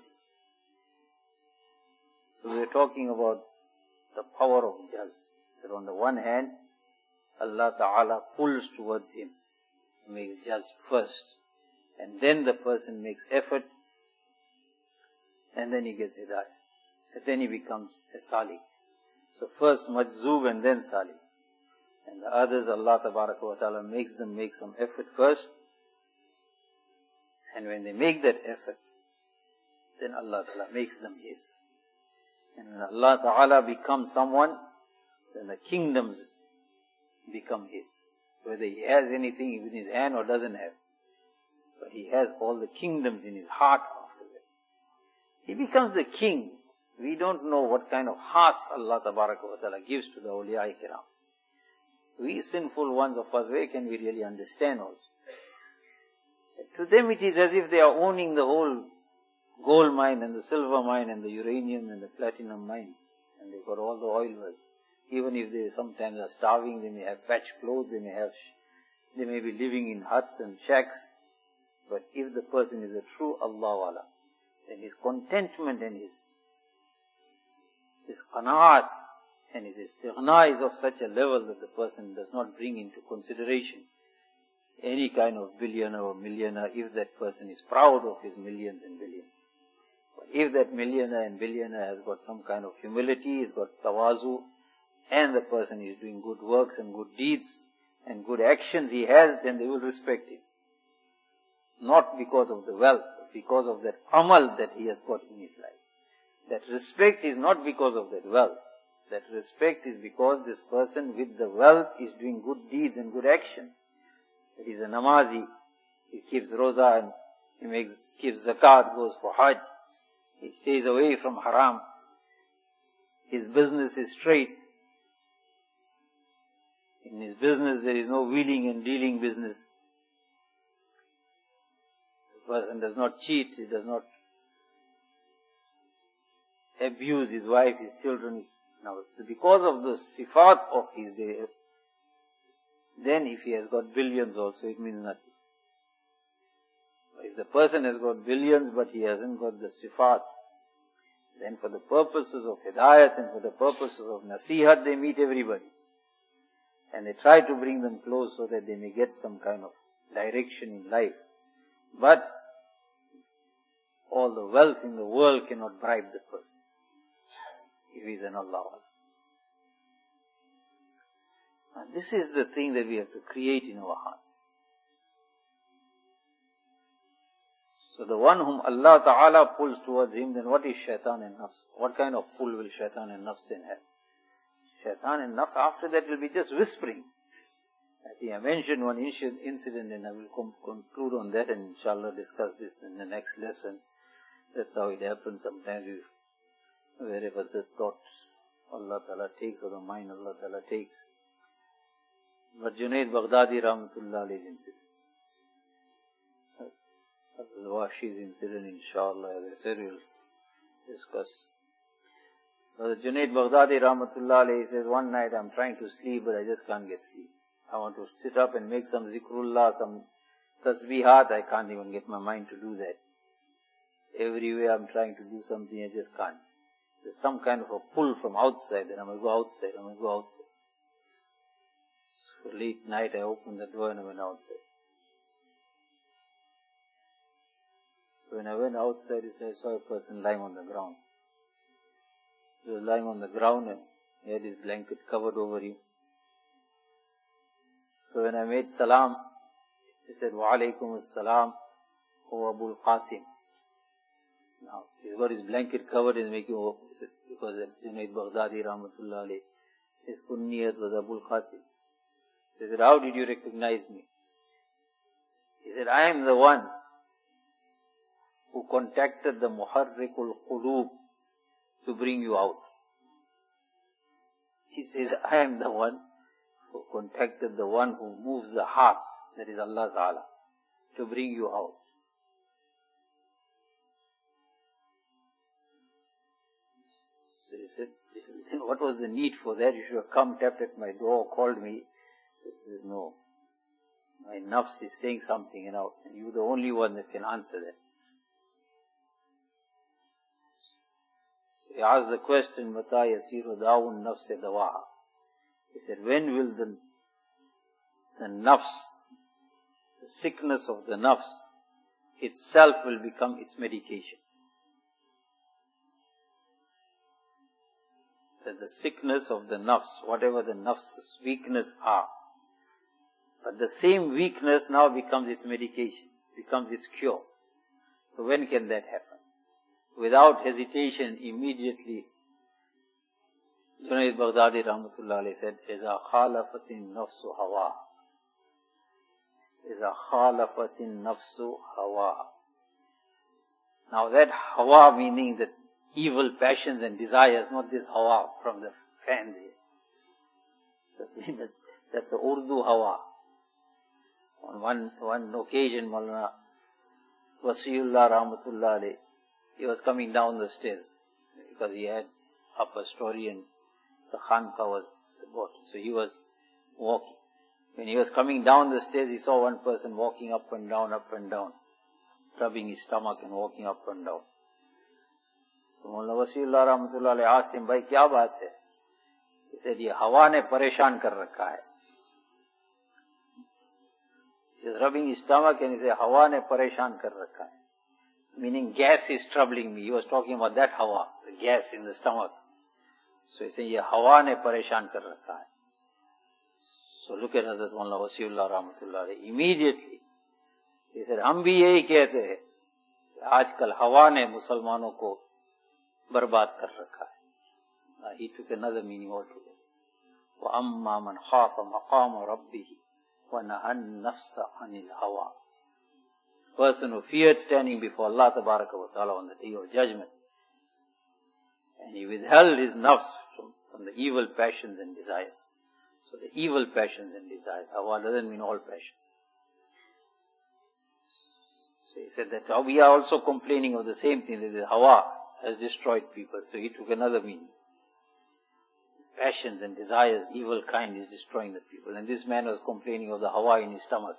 So we are talking about the power of jazb. That on the one hand, Allah Ta'ala pulls towards Him, makes jazb first, and then the person makes effort, and then he gets hidayah. And then he becomes a salih. So first majzoob and then salih. And the others, Allah Tabaraka wa Ta'ala makes them make some effort first. And when they make that effort, then Allah Ta'ala makes them His. And when Allah Ta'ala becomes someone, then the kingdoms become His. Whether He has anything in His hand or doesn't have. But He has all the kingdoms in His heart after that. He becomes the king. We don't know what kind of hearts Allah Tabaraka wa Ta'ala gives to the awliya kiram. We sinful ones of us, where can we really understand also? To them it is as if they are owning the whole gold mine and the silver mine and the uranium and the platinum mines. And they've got all the oil wells. Even if they sometimes are starving, they may have patch clothes, they may have, they may be living in huts and shacks. But if the person is a true Allah wala, then his contentment and his, his qanaat And his istighna is of such a level that the person does not bring into consideration any kind of billionaire or millionaire if that person is proud of his millions and billions. But if that millionaire and billionaire has got some kind of humility, has got tawazu, and the person is doing good works and good deeds and good actions he has, then they will respect him. Not because of the wealth, but because of that amal that he has got in his life. That respect is not because of that wealth. That respect is because this person with the wealth is doing good deeds and good actions. That is a namazi, he keeps roza and he makes, keeps zakat, goes for hajj, he stays away from haram, his business is straight. In his business there is no wheeling and dealing business. The person does not cheat, he does not abuse his wife, his children. Now, because of the sifat of his day, then if he has got billions also, it means nothing. If the person has got billions but he hasn't got the sifat, then for the purposes of hidayat and for the purposes of nasihat, they meet everybody. And they try to bring them close so that they may get some kind of direction in life. But all the wealth in the world cannot bribe the person, if he is an Allah. And this is the thing that we have to create in our hearts. So the one whom Allah Ta'ala pulls towards him, then what is shaitan and nafs? What kind of pull will shaitan and nafs then have? Shaitan and nafs after that will be just whispering. I think I mentioned one incident and I will com- conclude on that and inshallah discuss this in the next lesson. That's how it happens sometimes. We, wherever the thought Allah Ta'ala takes or the mind Allah Ta'ala takes. But Junaid Baghdadi Rahmatullah alayhi incident. Al-Washi's incident, inshallah, as I said, we'll discuss. So the Junaid Baghdadi Rahmatullah alayhi says, one night I'm trying to sleep, but I just can't get sleep. I want to sit up and make some zikrullah, some tasbihat, I can't even get my mind to do that. Everywhere I'm trying to do something, I just can't. There's some kind of a pull from outside, that I'm going to go outside, I'm going to go outside. So late night I opened the door and I went outside. When I went outside, I saw a person lying on the ground. He was lying on the ground and he had his blanket covered over him. So when I made salam, he said, Wa alaikum as-salam, O Abul Qasim. Now, he's got his blanket covered and making hope. He said, because Junaid Baghdadi Rahmatullah alayhi, his kunniyat was Abul Qasim. He said, how did you recognize me? He said, I am the one who contacted the Muharrikul Qulub to bring you out. He says, I am the one who contacted the one who moves the hearts, that is Allah Ta'ala, to bring you out. So he said, then what was the need for that? You should have come, tapped at my door, called me. He says, no. My nafs is saying something, you know, and you're the only one that can answer that. He asked the question, Mata yasiru da'un nafse dawaha. He said, when will the, the nafs, the sickness of the nafs itself will become its medication? That the sickness of the nafs, whatever the nafs's weakness are, but the same weakness now becomes its medication, becomes its cure. So when can that happen? Without hesitation, immediately, Junaid Baghdadi Rahmatullah alayhi said, إِذَا خَالَفَتِ النَّفْسُ هَوَاهَا إِذَا خَالَفَتِ النَّفْسُ هَوَاهَا. Now that hawa meaning that evil passions and desires, not this hawa from the fans here. That's the Urdu hawa. On one, one occasion, Maulana Wasiullah Rahmatullah alayhi, he was coming down the stairs because he had upper story and the khanqa was the bottom. So he was walking. When he was coming down the stairs, he saw one person walking up and down, up and down, rubbing his stomach and walking up and down. So Mullah Wasiullah Rahmatullah asked him, Bhai, kya baat hai? He said, ये हवा ने परेशान कर रखा है. He is rubbing his stomach and he said, हवा ने परेशान कर रखा है. Meaning gas is troubling me. He was talking about that hawa, the gas in the stomach. So he said, ये हवा ने परेशान कर रखा है. So look at Hazrat Maulana Wasiullah Rahmatullah. Immediately, he said, हम भी यही कहते हैं. आजकल हवा ने मुसलमानों को बर्बाद कर रखा है. Uh, he took another meaning altogether. وَأَمَّا مَنْ خَافَ مَقَامَ رَبِّهِ وَنَهَى النَّفْسَ عَنِ الْهَوَىٰ. Person who feared standing before Allah Tabaraka wa Ta'ala on the day of judgment, and he withheld his nafs from, from the evil passions and desires. So the evil passions and desires, hawa doesn't mean all passions. So he said that we are also complaining of the same thing, that the hawa has destroyed people. So he took another meaning. Passions and desires, evil kind is destroying the people. And this man was complaining of the hawa in his stomach.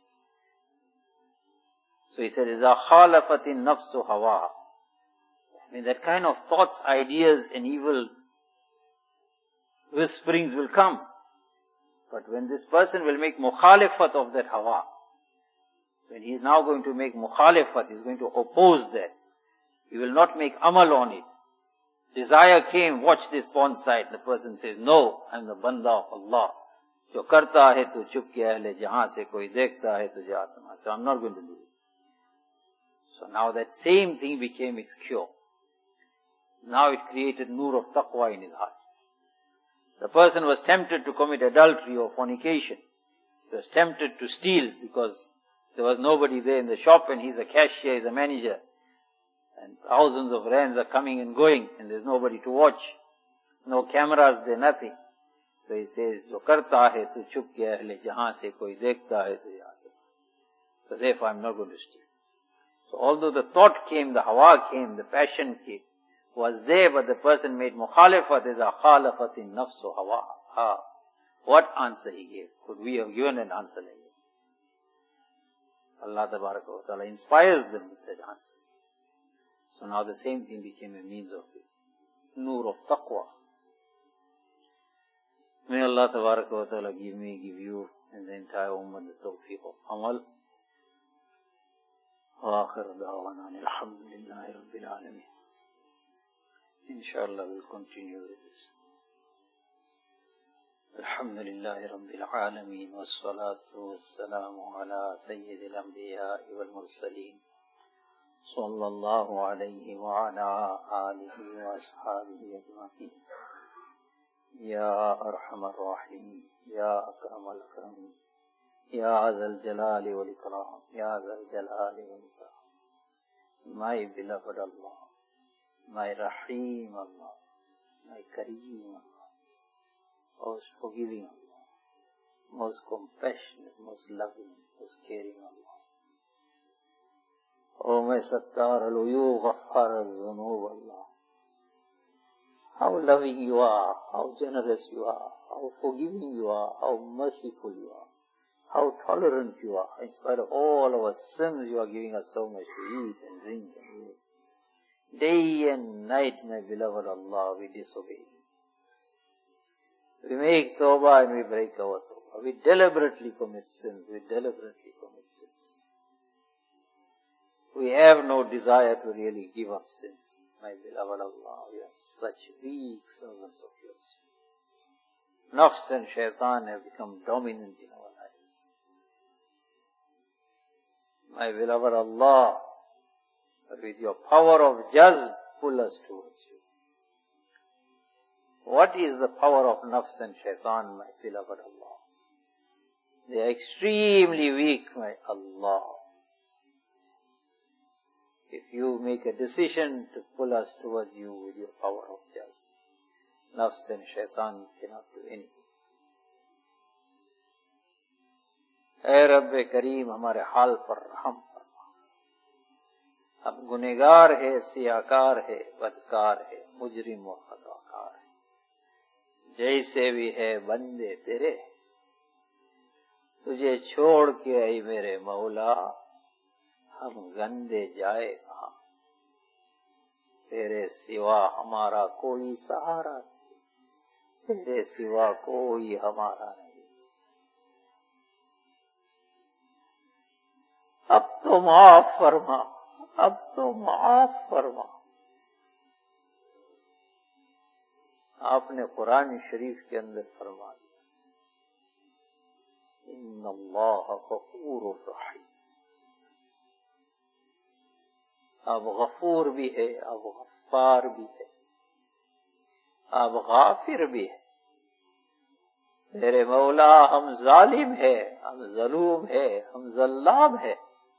So he said, إِذَا خَالَفَتِ النَّفْسُ هَوَاهَا. I mean, that kind of thoughts, ideas and evil whisperings will come. But when this person will make mukhalifat of that hawa, when he is now going to make mukhalifat, he is going to oppose that. He will not make amal on it. Desire came, watch this porn site. The person says, no, I am the banda of Allah. Jo karta hai tu chup ke ahle jahan se koi dekhta hai tu ja sama. So I am not going to do it. So now that same thing became its cure. Now it created nur of taqwa in his heart. The person was tempted to commit adultery or fornication. He was tempted to steal because there was nobody there in the shop and he's a cashier, he's a manager. And thousands of rands are coming and going and there's nobody to watch. No cameras there, nothing. So he says, Jo karta hai tu chup ke ahle jahan se koi dekhta hai tu ja sa. So therefore I'm not going to steal. So although the thought came, the hawa came, the passion came, was there, but the person made mukhalifat, is a khalafatin nafsu hawa. Ha. What answer he gave? Could we have given an answer like that? Allah Tabaraka wa Ta'ala inspires them with such answers. So now the same thing became a means of it. Nur of taqwa. May Allah Tabaraka wa Ta'ala give me, give you, and the entire ummah the tawfiq of amal. وآخر دعوانا الحمد لله رب العالمين. Inshallah we'll continue with this. الحمد لله رب العالمين والصلاة والسلام على سيد الأنبياء والمرسلين صلى الله عليه وعلى آله وأصحابه أجمعين. يا أرحم الراحمين يا أكرم الأكرمين Ya Zal Jalali wal Ikram, Ya Zal Jalali wal Ikram. My beloved Allah, my Rahim Allah, my Kareem Allah, most forgiving Allah, most compassionate, most loving, most caring Allah. O my Sattar al-Uyub, Ghaffar al-Zunub Allah. How loving you are, how generous you are, how forgiving you are, how merciful you are. How tolerant you are. In spite of all our sins, you are giving us so much to eat and drink and live. Day and night, my beloved Allah, we disobey. We make tawbah and we break our tawbah. We deliberately commit sins. We deliberately commit sins. We have no desire to really give up sins. My beloved Allah, we are such weak servants of yours. Nafs and shaitan have become dominant in our lives. My beloved Allah, with your power of jazb, pull us towards you. What is the power of nafs and shaitan, my beloved Allah? They are extremely weak, my Allah. If you make a decision to pull us towards you with your power of jazb, nafs and shaitan cannot do anything. اے رب کریم ہمارے حال پر رحم فرما. ہم گنہگار ہے, سیاکار ہے, بدکار ہے, مجرم و خطاکار ہے. جیسے بھی ہے بندے تیرے, تجھے چھوڑ کے اے میرے مولا ہم گندے جائے کہاں. تیرے سوا ہمارا کوئی سہارا نہیں, तेरे सिवा कोई हमारा नहीं। अब तो माफ फरमा, अब तो माफ फरमा। आपने कुरान शरीफ के अंदर फरमा दिया, इन्नल्लाह गफूरुर रहीम। अब गफूर भी है, अब गफ्फार भी है, अब गाफिर भी है। मेरे मौला, हम जालिम है, हम जलूम है, हम जल्लाम है।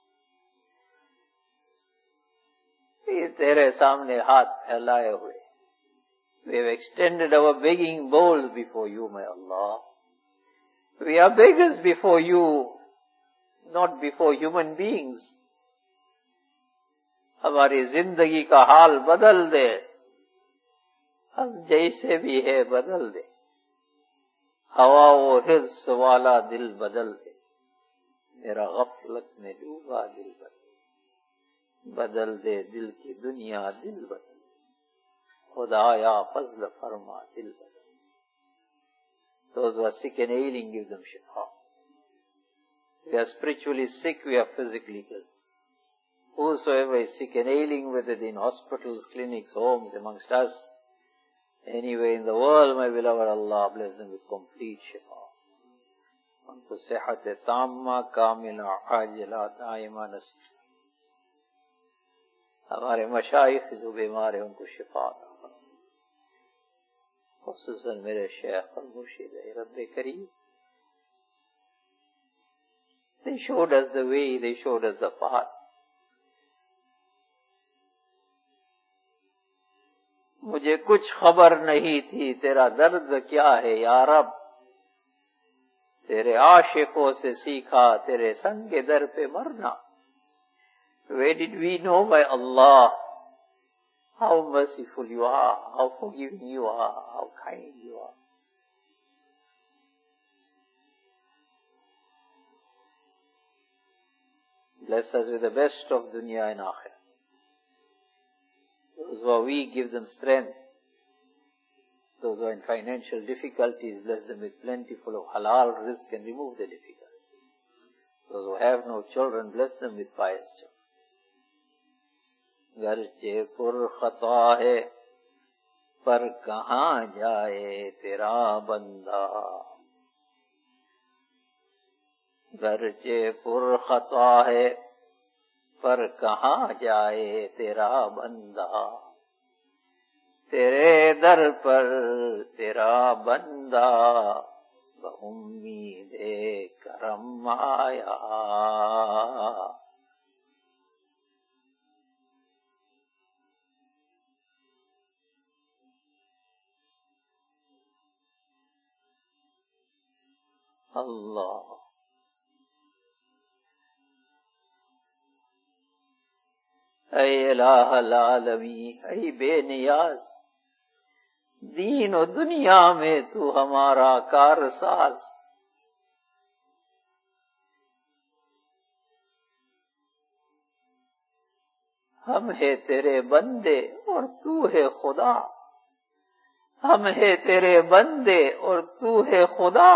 ये तेरे सामने हाथ फैलाए हुए, we have extended our begging bowls before you, my Allah. We are beggars before you, not before human beings. हमारी जिंदगी का हाल बदल दे, हम जैसे भी है बदल दे। हवा वो हिर्स वाला दिल बदल दे, मेरा गफलत में डूबा दिल बदल बदल दे, दिल की दुनिया दिल बदल। खुदाया फजल फरमा दिल बदल। Those who are sick and ailing, give them shifa. We are spiritually sick, we are physically ill. Whosoever is sick and ailing, whether in hospitals, clinics, homes, amongst us, anywhere in the world, my beloved Allah, bless them with complete shifa. Unko sehat tamma kamila ajila daima nasib. हमारे मशाइख जो बीमार है उनको शिफा अता फरमा। खुसूसन मेरे शेख और मुर्शिद रब्बे करीम, they showed us the way, they showed us the path. मुझे कुछ खबर नहीं थी तेरा दर्द क्या है या रब, तेरे आशिकों से सीखा तेरे संग दर पे मरना। Where did we know, my Allah, how merciful you are, how forgiving you are, how kind you are. Bless us with the best of dunya and akhirah. Those who are weak, give them strength. Those who are in financial difficulties, bless them with plentiful of halal rizq and remove the difficulties. Those who have no children, bless them with pious children. गर्चे पुर खता है पर कहाँ जाए तेरा बंदा, गर्चे पुर खता है पर कहाँ जाए तेरा बंदा, तेरे दर पर तेरा बंदा बहुम्मीदे करम आया। अल्लाह ऐ इलाहल आलमी, ऐ बेनियाज, दीन और दुनिया में तू हमारा कारसाज। हम है तेरे बंदे और तू है खुदा, हम है तेरे बंदे और तू है खुदा,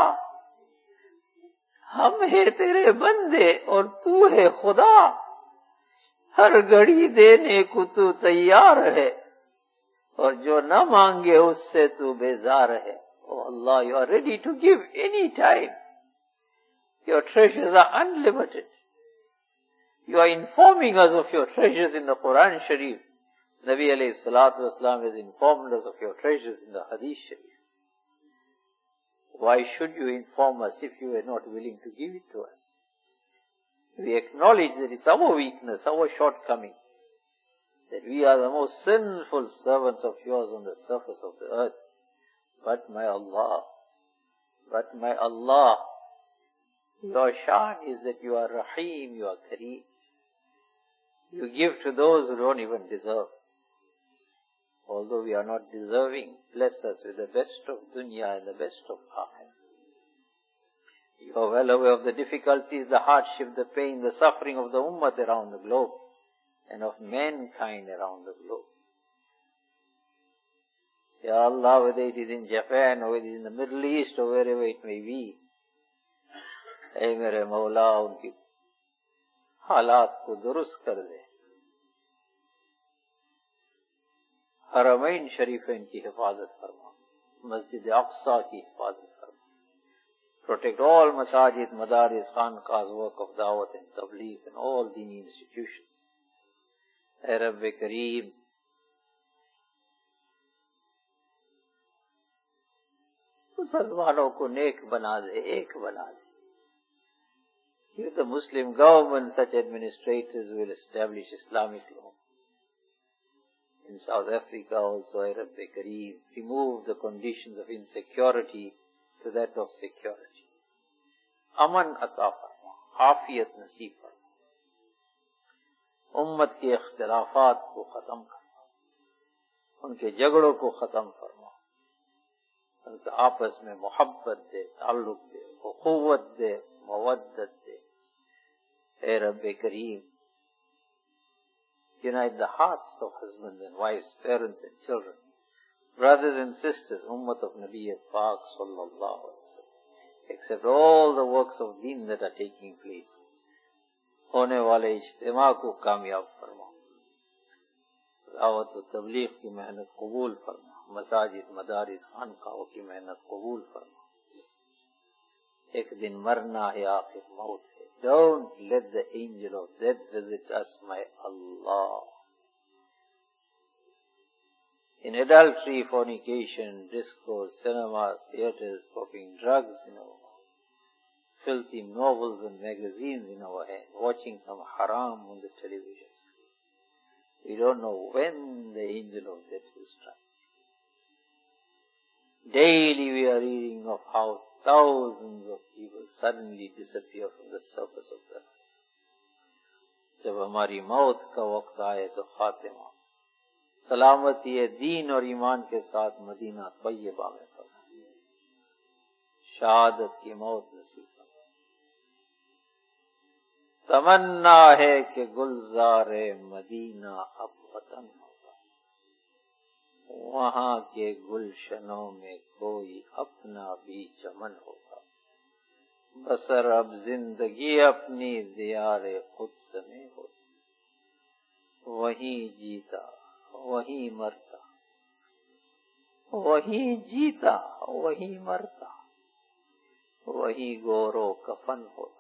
हम है तेरे बंदे और तू है खुदा, हर घड़ी देने को तू तैयार है और जो न मांगे उससे तू बेजार है। ओ अल्लाह, you are ready to give any time. Your treasures are unlimited. You are informing us of your treasures in the Quran Sharif. Nabi alayhi salatu wasalam has informed us of your treasures in the Hadith Sharif. Why should you inform us if you are not willing to give it to us? We acknowledge that it's our weakness, our shortcoming, that we are the most sinful servants of yours on the surface of the earth. But my Allah, but my Allah, your shan is that you are Rahim, you are Kareem. You give to those who don't even deserve. Although we are not deserving, bless us with the best of dunya and the best of akhirah. You are well aware of the difficulties, the hardship, the pain, the suffering of the ummah around the globe and of mankind around the globe. Ya Allah, whether it is in Japan or whether it is in the Middle East or wherever it may be, ऐ मेरे मौला उनकी हालात को दुरुस्त कर दे, हरमैन शरीफैन की हिफाजत फरमा, मस्जिद अक्सा की हिफाजत फरमा, protect all masajid, madaris, khanqahs, work of dawat and tabligh and all dini institutions. ऐ रब्बे करीम, मुसलमानों को नेक बना दे, एक बना दे. Give the Muslim government such administrators who will establish Islamic law. In South Africa also, I रब्बे Karim, remove the conditions of insecurity to that of security. अमन अता फरमा, आफियत नसीब फरमा, उम्मत के इख्तिलाफात को खत्म करना, उनके झगड़ों को खत्म फरमा, उनके आपस में मोहब्बत दे, ताल्लुक दे, उखुव्वत दे, मवद्दत दे. ऐ रब्बे करीम, unite the hearts of husbands and wives, parents and children, brothers and sisters, ummat of Nabi Pak sallallahu alaihi wasallam. Accept all the works of deen that are taking place. होने वाले इज्तिमा को कामयाब फरमा, दावत व तबलीग की मेहनत कबूल फरमा, मसाजिद, मदारिस, खानकाहों की मेहनत कबूल फरमा. एक दिन मरना है, आखिर मौत है. Don't let the angel of death visit us, my Allah. In adultery, fornication, discos, cinemas, theaters, popping drugs in our mouth, filthy novels and magazines in our hand, watching some haram on the television screen. We don't know when the angel of death will strike. Daily we are reading of how thousands of people suddenly disappear from the surface of the earth. जब हमारी मौत का वक्त आए तो खातिमा सलामती दीन और ईमान के साथ मदीना तय्यबा में फरमा, शहादत की मौत नसीब फरमा. तमन्ना है कि गुलजारे मदीना अब वतन होगा, वहां के गुलशनों में कोई अपना भी चमन होगा. बसर अब जिंदगी अपनी दियारे खुद्स में होती, वहीं जीता वहीं मरता, वहीं जीता वहीं मरता, वहीं गोरो कफन होता.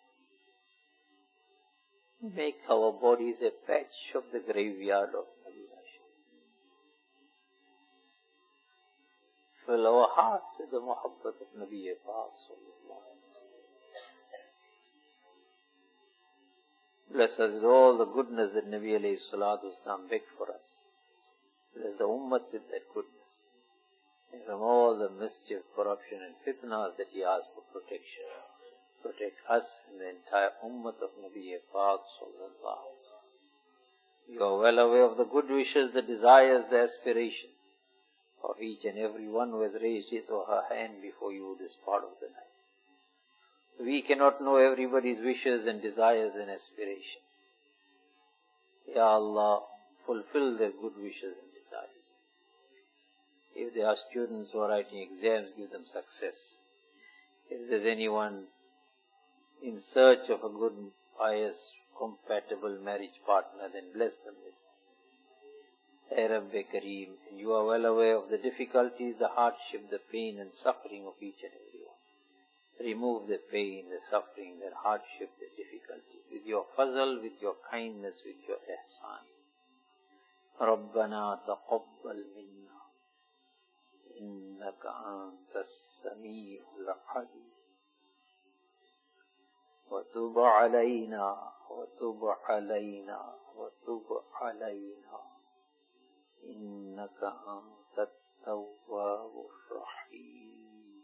Make our bodies a patch of the graveyard of Medina. Fill our hearts with the muhabbat of Nabi Pak sallallahu alaihi wasallam. Bless us with all the goodness that Nabi alayhi salatu wasallam begged for us. Bless the ummah with that goodness. And from all the mischief, corruption and fitnas that he asked for protection. Protect us and the entire ummah of Nabi Pak sallallahu alaihi wasallam. You are well aware of the good wishes, the desires, the aspirations of each and every one who has raised his or her hand before you this part of the night. We cannot know everybody's wishes and desires and aspirations. Ya Allah, fulfill their good wishes and desires. If there are students who are writing exams, give them success. If there's anyone in search of a good, pious, compatible marriage partner, then bless them with it. Ay Rabbi Kareem, you are well aware of the difficulties, the hardship, the pain and suffering of each and every one. Remove the pain, the suffering, the hardship, the difficulties with your fazl, with your kindness, with your ihsan. Rabbana taqabbal minna, innaka antas sami'ul alim. وتب علينا وتب علينا وتب علينا إنك أنت التواب الرحيم.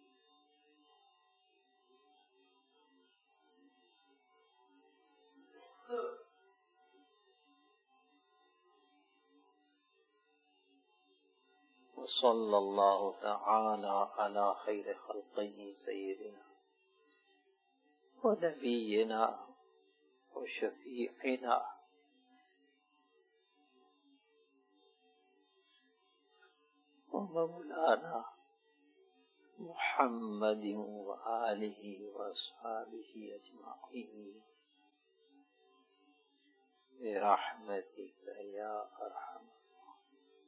وصلى الله تعالى على خير خلقه سيدنا ونبينا وشفيعنا ومولانا محمد وآله وأصحابه أجمعين برحمتك يا أرحم